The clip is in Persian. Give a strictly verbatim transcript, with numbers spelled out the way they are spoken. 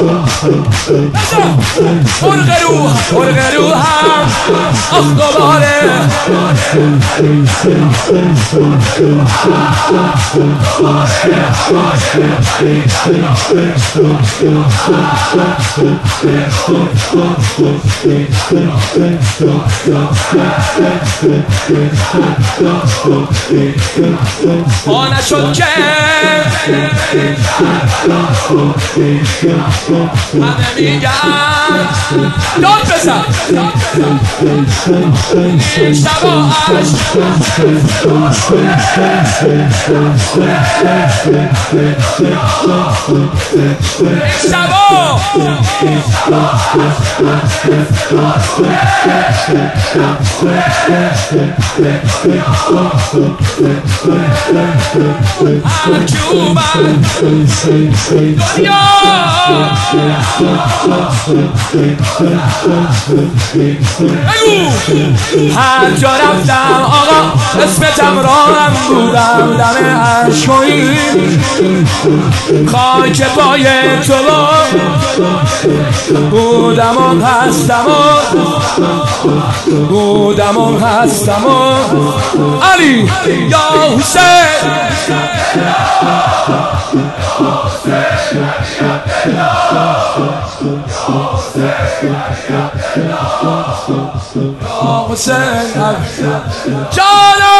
مرغ روح مرغ روحم آخ دوباره ها نشد که همه میگن داد بزن این شبا عشق شبا همچوبن دنیا هر جا رفتم آقا اسمتم راهم بودم دم عشقی خاک پای تو بودم و هستم و بودم و هستم و علی یا حسین یا حسین جانا